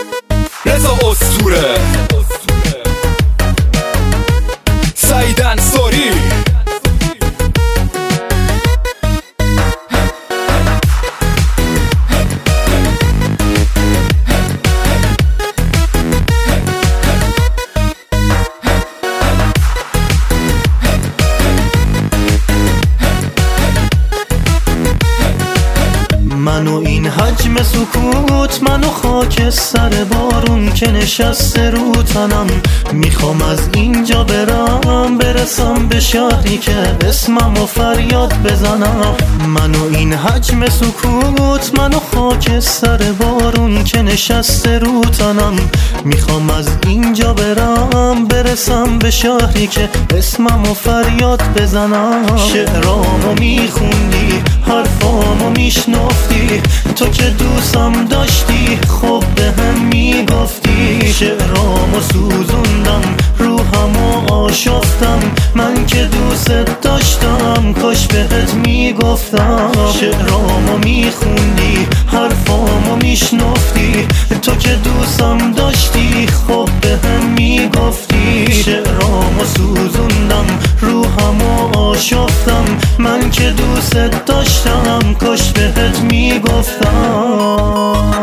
رضا اسطوره، سعید انصاری. منو این حجم سکوت، منو خاک سر بارون که نشسته رو تنم. میخوام از اینجا برسم به شهری که اسممو فریاد بزنم. منو این حجم سکوت، منو خاک سر بارون که نشسته رو تنم. میخوام از اینجا برسم به شهری که اسممو فریاد بزنم. شعرامو میخوندی، حرفامو میشنفتی، تو که دوستم داشتی خب به هم میگفتی. شعرامو سوزوندم، روحمو آشفتم، من که دوست داشتم کاش بهت میگفتم. شعرامو میخوندی، حرفامو میشنفتی، تو که دوستم داشتی خب به هم میگفتی. شعرامو سوزوندم، روحمو آشفتم، من که دوست داشتم کاش بهت میگفتم.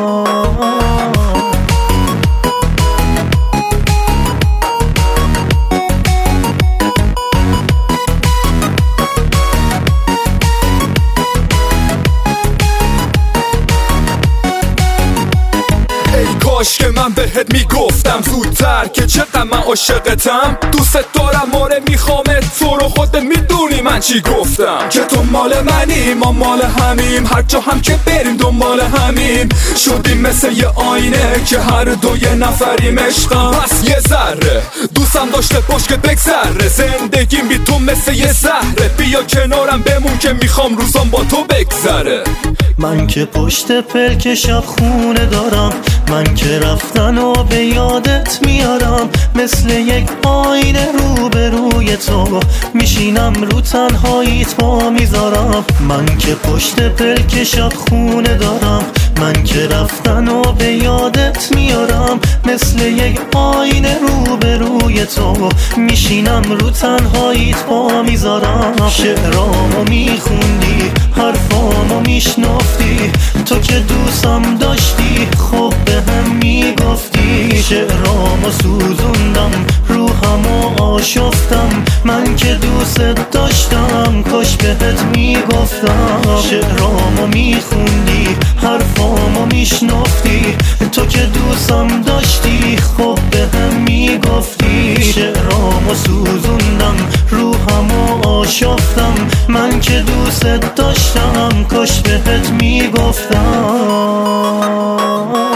کاش که من بهت میگفتم زودتر که چقدر من عاشقتم. دوست دارم، آره میخوامت، تو رو خودت میدونی من چی گفتم. که تو مال منی، ما مال همیم، هر جا هم که بریم دنبال همیم. شدیم مثل یه آینه که هر دو یه نفریم عشقم. پس یه ذره دوستم داشته باش که بگذره، زندگیم بی تو مثل یه زهره. بیا کنارم بمون که میخوام روزام با تو بگذره. من که پشت پلک شب خونه دارم، من که رفتن و به یادت میارم. مثل یک آینه روبروی تو میشینم، رو تنهاییت پا میذارم. من که پشت پلک شب خونه دارم، من که رفتن و به یادت میارم. مثل یک آینه روبروی تو میشینم، رو تنهاییت پا میذارم. شعرامو میخوندی، حرفامو میشنفتی، تو که دوستم داشتی خب به هم میگفتی. شعرامو سوزوندم، روحمو آشفتم، من که دوست داشتم کاش بهت میگفتم. شعرامو میخوندی، حرفامو میشنفتی، تو که دوستم داشتی خب به هم میگفتی. شعرامو سوزوندم، روحمو آشفتم، من که دوست داشتم کاش بهت میگفتم.